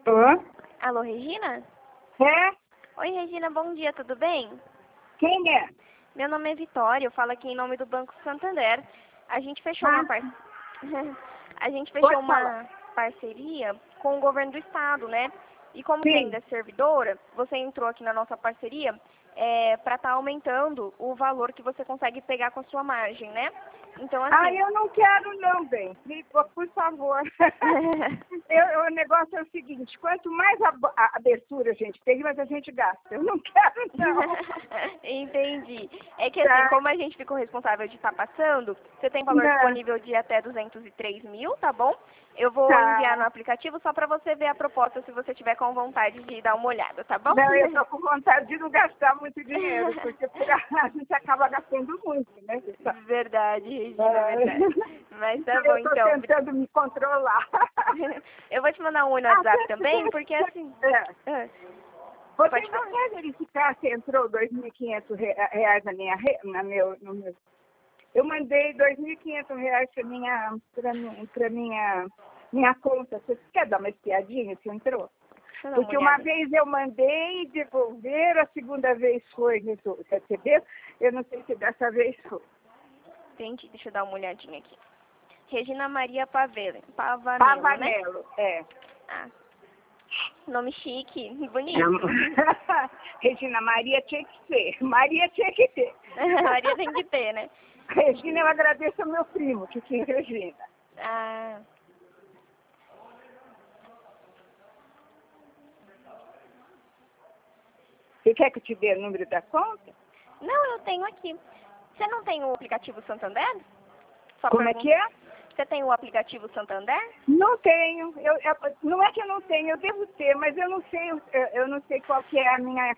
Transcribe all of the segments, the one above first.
Tô. Alô, Regina? É? Oi, Regina, bom dia, tudo bem? Quem é? Meu nome é Vitória, eu falo aqui em nome do Banco Santander. A gente fechou uma A gente fechou Pode falar. uma parceria com o governo do estado, né? E como você Sim. ainda é servidora, você entrou aqui na nossa parceria para estar aumentando o valor que você consegue pegar com a sua margem, né? Então, assim... Eu não quero não, bem. Por favor. O negócio é o seguinte, quanto mais a abertura a gente tem, mais a gente gasta. Eu não quero não. Entendi. É que assim, como a gente ficou responsável de estar passando, você tem valor disponível de até 203 mil, tá bom? Eu vou enviar no aplicativo só para você ver a proposta, se você tiver com vontade de dar uma olhada, tá bom? Não, eu tô com vontade de não gastar muito dinheiro, porque a gente acaba gastando muito, né? Verdade, Regina, verdade. Mas tá bom, então. Eu tô tentando me controlar. Eu vou te mandar um oi no WhatsApp também, porque assim... Você vai verificar se entrou R$ 2.500 no meu... Eu mandei R$ 2.500 para minha conta. Você quer dar uma espiadinha se entrou? Porque uma vez eu mandei devolver, a segunda vez foi receber. Eu não sei se dessa vez foi. Entendi, deixa eu dar uma olhadinha aqui. Regina Maria Pavanello, Pavanello, né? Ah, nome chique, bonito. Regina Maria tinha que ser. Maria tinha que ter. Maria tem que ter, né? Regina, eu agradeço ao meu primo, que tinha Regina. Ah. Você quer que eu te dê o número da conta? Não, eu tenho aqui. Você não tem o aplicativo Santander? Como é que é? Você tem o aplicativo Santander? Não tenho. Não é que eu não tenho, eu devo ter, mas eu não sei qual que é a minha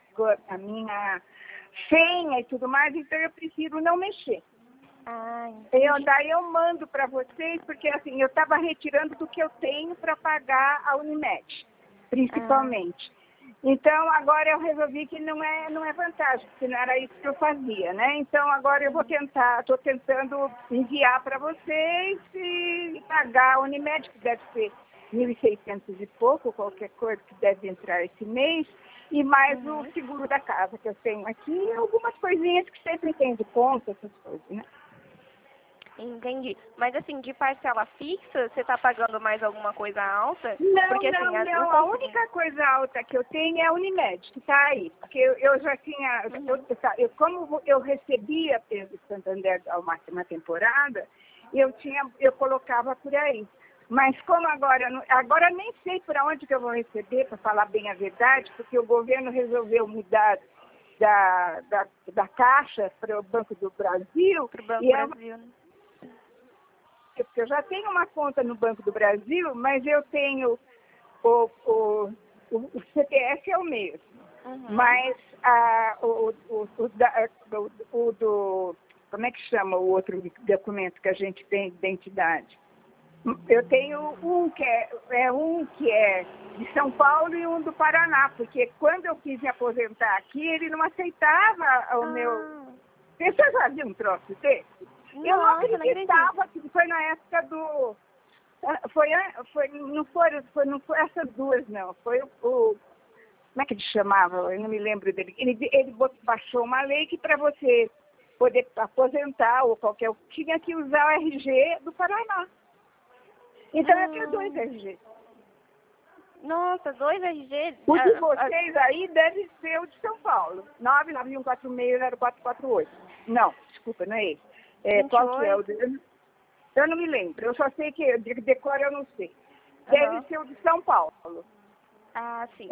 senha e tudo mais, então eu prefiro não mexer. Daí eu mando para vocês, porque assim, eu estava retirando do que eu tenho para pagar a Unimed, principalmente. Então, agora eu resolvi que não é vantagem, porque não era isso que eu fazia, né? Então, agora eu estou tentando enviar para vocês e pagar a Unimed, que deve ser 1.600 e pouco, qualquer coisa que deve entrar esse mês, e mais o seguro da casa que eu tenho aqui, e algumas coisinhas que sempre tem de conta, essas coisas, né? Entendi. Mas assim, de parcela fixa, você está pagando mais alguma coisa alta? Não, porque, assim, não. A única coisa alta que eu tenho é a Unimed, que está aí. Porque eu já tinha... Como eu recebia peso Santander uma temporada, eu colocava por aí. Mas como agora nem sei por onde que eu vou receber, para falar bem a verdade, porque o governo resolveu mudar da Caixa para o Banco do Brasil. Para o Banco do Brasil, né? Porque eu já tenho uma conta no Banco do Brasil, mas eu tenho o CPF é o mesmo. Mas como é que chama o outro documento que a gente tem de identidade? Eu tenho um que é de São Paulo e um do Paraná, porque quando eu quis me aposentar aqui, ele não aceitava o meu... Você já viu um troço desse? Eu não acreditava que foi na época do... Não foi essas duas, não. Foi o... Como é que ele chamava? Eu não me lembro dele. Ele baixou uma lei que para você poder aposentar ou tinha que usar o RG do Paraná. Então eu tenho 2 RG. Nossa, 2 RG? O de vocês aí deve ser o de São Paulo. 991460448. Não, desculpa, não é esse. Qual que é o dele? Eu não me lembro. Eu só sei que de decor eu não sei. Deve ser o de São Paulo. Ah, sim.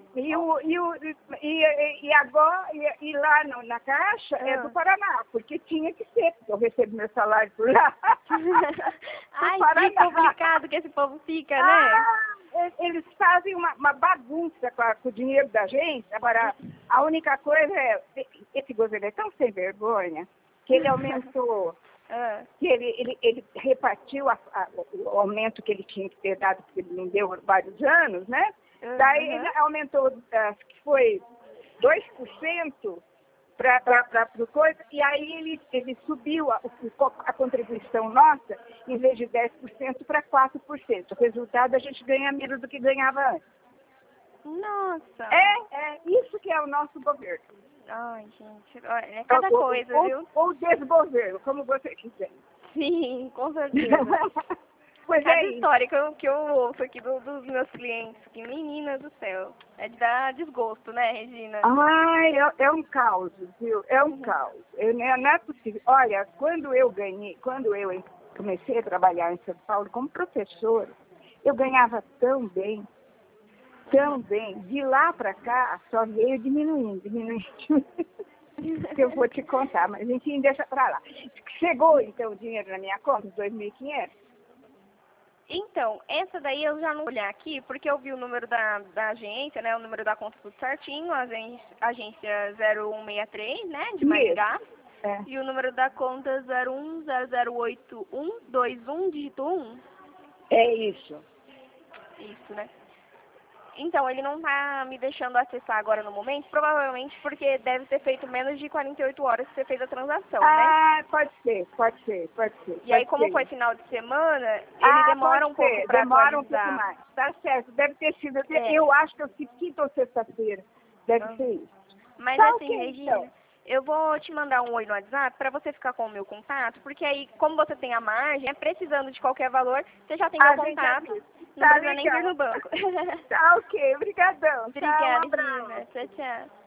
E lá na Caixa é do Paraná, porque tinha que ser, porque eu recebo meu salário por lá. Ai, que complicado que esse povo fica, né? Eles fazem uma bagunça com o dinheiro da gente. Agora, a única coisa esse governo é tão sem vergonha, que ele aumentou, que ele repartiu o aumento que ele tinha que ter dado, porque ele não deu há vários anos, né? Daí ele aumentou, que foi 2% para coisa, e aí ele subiu a contribuição nossa, em vez de 10%, para 4%. O resultado, a gente ganha menos do que ganhava antes. Nossa. Isso que é o nosso governo. Ai, gente, olha, é cada coisa, viu? Ou desgoverno, como você quiser. Sim, com certeza. Pois Cada é isso. história que eu ouço aqui dos meus clientes, que menina do céu, é de dar desgosto, né, Regina? Ai, é um caos, viu? É um caos. Não é possível. Olha, quando eu comecei a trabalhar em São Paulo como professora, eu ganhava tão bem. De lá para cá, só veio diminuindo. Que eu vou te contar, mas a gente deixa para lá. Chegou, então, o dinheiro na minha conta, os 2.500? Então, essa daí eu já não vou olhar aqui, porque eu vi o número da agência, né, o número da conta tudo certinho, a agência 0163, né, de Maringá, e o número da conta 010082121, dígito 1. É isso. Isso, né? Então, ele não tá me deixando acessar agora no momento, provavelmente porque deve ter feito menos de 48 horas que você fez a transação, né? Ah, pode ser. E aí, como foi final de semana, ele demora um pouco para atualizar. Demora um pouco mais. Tá certo, deve ter sido. Eu acho que eu fiz quinta ou sexta-feira. Deve ser isso. Mas Tá, assim, Regina, então, eu vou te mandar um oi no WhatsApp para você ficar com o meu contato, porque aí, como você tem a margem, precisando de qualquer valor, você já tem meu contato. Não precisa nem vir no banco. Tá, ok. Obrigadão. Obrigada, Tchau, um abraço. Regina. Tchau, tchau.